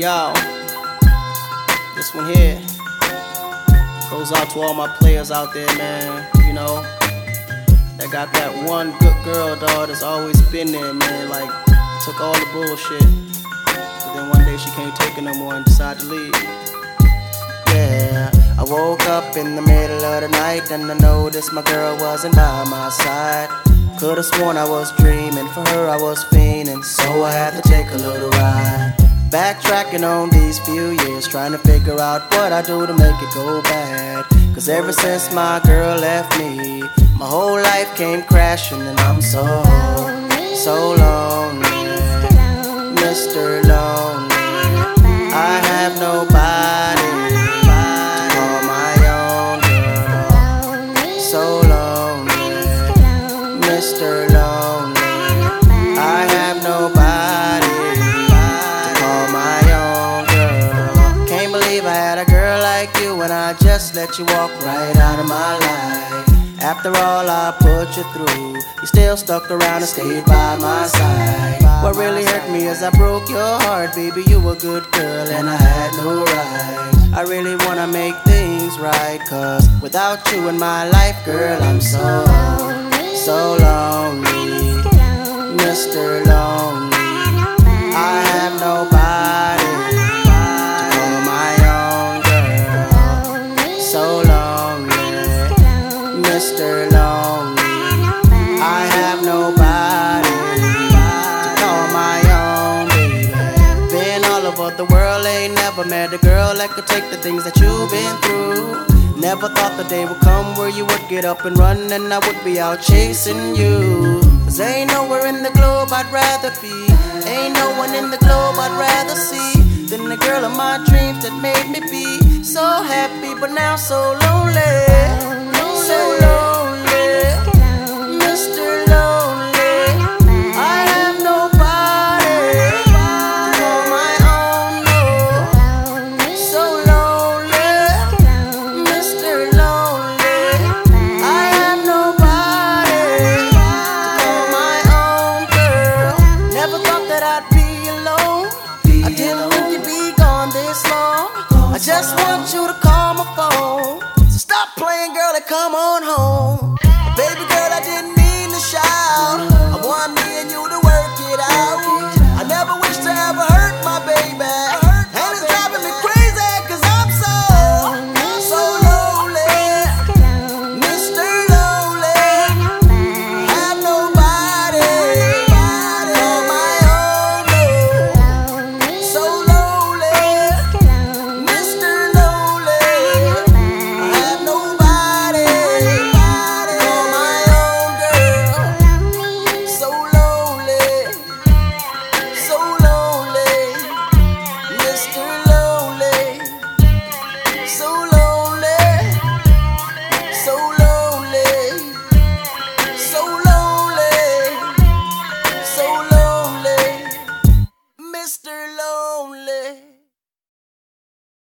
Yo, this one here goes out to all my players out there, man. You know, that got that one good girl, dog, that's always been there, man. Like, took all the bullshit, but then one day she can't take it no more and decided to leave. Yeah, I woke up in the middle of the night and I noticed my girl wasn't by my side. Could've sworn I was dreaming, for her I was fiending, so I had to take a little ride. Backtracking on these few years, trying to figure out what I do to make it go bad. Cause ever since my girl left me, my whole life came crashing and I'm so lonely, Mr. Lonely. I have nobody to call my own girl. So lonely, Mr. Lonely. I have nobody to call my own girl. Can't believe I had a girl like you and I just let you walk right out of my life. After all I put you through, you still stuck around and stayed by my side. What really hurt me is I broke your heart, baby. You were a good girl and I had no right. I really wanna make things right, cause without you in my life, girl, I'm so lonely, Mr. Lonely. I have nobody to call my own girl. So lonely, Mr. Lonely. I have nobody to call my own, baby. Been all over the world, ain't never met a girl that could take the things that you've been through. Never thought the day would come where you would get up and run and I would be out chasing you. Cause ain't nowhere in the globe I'd rather be, ain't no one in the globe I'd rather see than the girl of my dreams that made me be so happy but now so lonely. So lonely, Mr. Lonely. I have nobody to call my own, no. So lonely, Mr. Lonely. I have nobody to call my own girl. Never thought that I'd be alone. I didn't think you'd be gone this long. I just want you to call my phone. Stop playing, girl, and come on home. Baby girl, I didn't mean